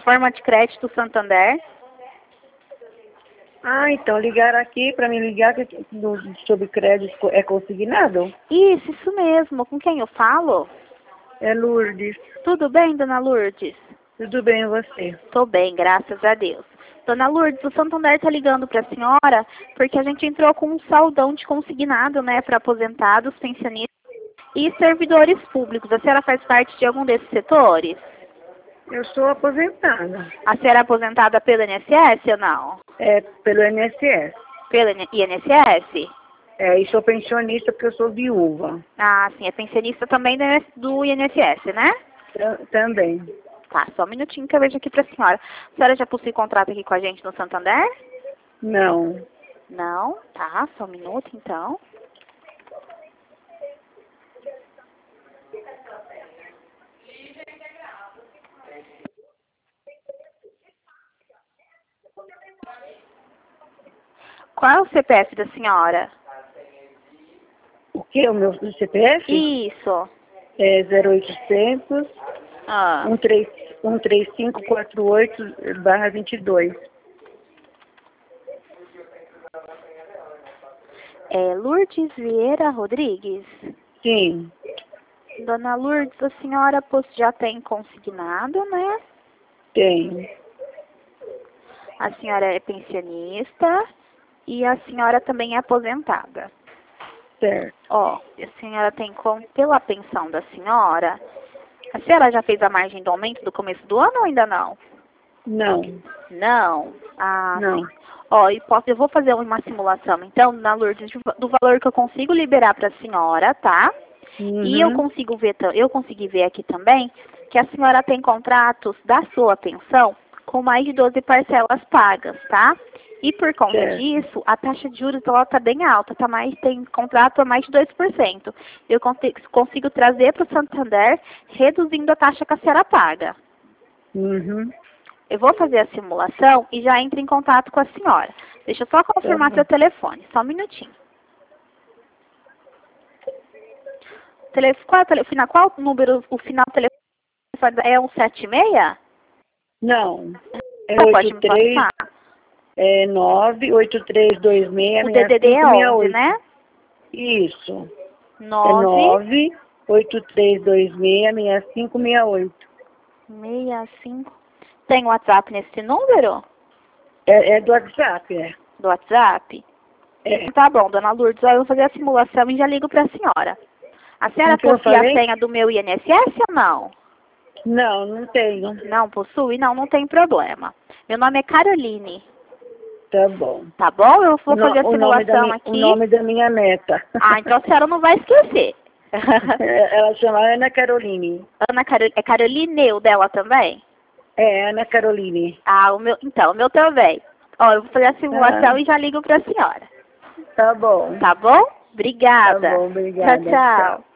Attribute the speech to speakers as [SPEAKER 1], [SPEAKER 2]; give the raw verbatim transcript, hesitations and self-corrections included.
[SPEAKER 1] Forma de crédito Santander.
[SPEAKER 2] Ah, então ligaram aqui para me ligar que do, sobre crédito é consignado?
[SPEAKER 1] Isso, isso mesmo. Com quem eu falo?
[SPEAKER 2] É Lourdes.
[SPEAKER 1] Tudo bem, dona Lourdes?
[SPEAKER 2] Tudo bem, e você?
[SPEAKER 1] Tô bem, graças a Deus. Dona Lourdes, o Santander tá ligando para a senhora porque a gente entrou com um saldão de consignado, né, para aposentados, pensionistas e servidores públicos. A senhora faz parte de algum desses setores?
[SPEAKER 2] Eu sou aposentada.
[SPEAKER 1] A senhora é aposentada pelo I N S S ou não?
[SPEAKER 2] É pelo I N S S.
[SPEAKER 1] Pelo I N S S?
[SPEAKER 2] É, e sou pensionista porque eu sou viúva.
[SPEAKER 1] Ah, sim, é pensionista também do I N S S, né?
[SPEAKER 2] T- Também.
[SPEAKER 1] Tá, só um minutinho que eu vejo aqui pra senhora. A senhora já possui contrato aqui com a gente no Santander?
[SPEAKER 2] Não.
[SPEAKER 1] Não? Tá, só um minuto então. Qual é o C P F da senhora?
[SPEAKER 2] O que? O meu C P F?
[SPEAKER 1] Isso.
[SPEAKER 2] É zero oitocentos,
[SPEAKER 1] Ah.
[SPEAKER 2] um três cinco quatro oito barra vinte e dois.
[SPEAKER 1] É Lourdes Vieira Rodrigues?
[SPEAKER 2] Sim.
[SPEAKER 1] Dona Lourdes, a senhora pois, já tem consignado, né?
[SPEAKER 2] Tem.
[SPEAKER 1] A senhora é pensionista e a senhora também é aposentada.
[SPEAKER 2] Certo.
[SPEAKER 1] Ó, a senhora tem como, pela pensão da senhora, a senhora já fez a margem do aumento do começo do ano ou ainda não?
[SPEAKER 2] Não.
[SPEAKER 1] Não? Ah,
[SPEAKER 2] Não.
[SPEAKER 1] sim. Ó, e posso, eu vou fazer uma simulação, então, na Lourdes, do valor que eu consigo liberar para a senhora, tá?
[SPEAKER 2] Uhum.
[SPEAKER 1] E eu consigo ver, eu consegui ver aqui também que a senhora tem contratos da sua pensão com mais de doze parcelas pagas, tá? E por conta
[SPEAKER 2] Certo.
[SPEAKER 1] disso, a taxa de juros ela tá bem alta, tá mais, tem contrato a mais de dois por cento. Eu consigo, consigo trazer para o Santander, reduzindo a taxa que a senhora paga.
[SPEAKER 2] Uhum.
[SPEAKER 1] Eu vou fazer a simulação e já entro em contato com a senhora. Deixa eu só confirmar
[SPEAKER 2] Uhum.
[SPEAKER 1] seu telefone, só um minutinho. Tele, qual, é o tele, final, qual número, o final do telefone é um sete seis?
[SPEAKER 2] Não. É
[SPEAKER 1] Você pode
[SPEAKER 2] oito
[SPEAKER 1] me
[SPEAKER 2] três,
[SPEAKER 1] passar?
[SPEAKER 2] é nove oito três dois seis
[SPEAKER 1] O D D D é onze, né?
[SPEAKER 2] Isso. É
[SPEAKER 1] nove
[SPEAKER 2] nove oito três dois seis seis cinco seis oito.
[SPEAKER 1] seis cinco. Tem WhatsApp nesse número?
[SPEAKER 2] É, é do WhatsApp, é.
[SPEAKER 1] Do WhatsApp?
[SPEAKER 2] É.
[SPEAKER 1] Tá bom, dona Lourdes, eu vou fazer a simulação e já ligo para a senhora. A senhora
[SPEAKER 2] O que eu
[SPEAKER 1] possui a
[SPEAKER 2] falei?
[SPEAKER 1] senha do meu I N S S ou não?
[SPEAKER 2] Não, não tenho.
[SPEAKER 1] Não possui? Não, não tem problema. Meu nome é Caroline.
[SPEAKER 2] Tá bom.
[SPEAKER 1] Tá bom? Eu vou
[SPEAKER 2] O, no,
[SPEAKER 1] fazer a
[SPEAKER 2] o, nome da
[SPEAKER 1] simulação
[SPEAKER 2] mi, o
[SPEAKER 1] aqui.
[SPEAKER 2] nome da minha neta.
[SPEAKER 1] Ah, então a senhora não vai esquecer.
[SPEAKER 2] Ela chama Ana Caroline.
[SPEAKER 1] Ana Caroline, é Caroline o dela também?
[SPEAKER 2] É, Ana Caroline.
[SPEAKER 1] Ah, o meu, então, o meu também. Ó, eu vou fazer a simulação
[SPEAKER 2] Ah,
[SPEAKER 1] e já ligo para a senhora.
[SPEAKER 2] tá bom.
[SPEAKER 1] Tá bom?
[SPEAKER 2] Tá
[SPEAKER 1] Obrigada.
[SPEAKER 2] bom, obrigada.
[SPEAKER 1] Tchau, tchau.
[SPEAKER 2] Tchau.